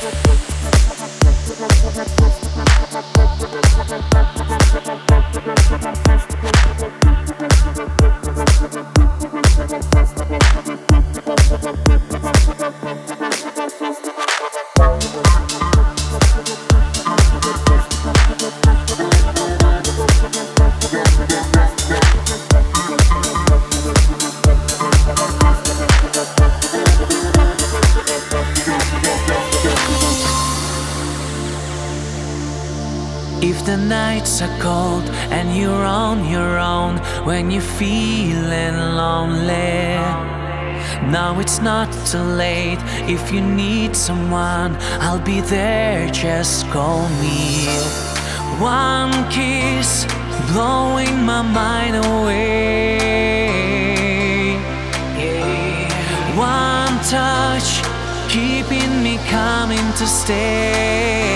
If the nights are cold and you're on your own, when you're feeling lonely, now it's not too late. If you need someone, I'll be there, just call me. One kiss, blowing my mind away. One touch, keeping me coming to stay.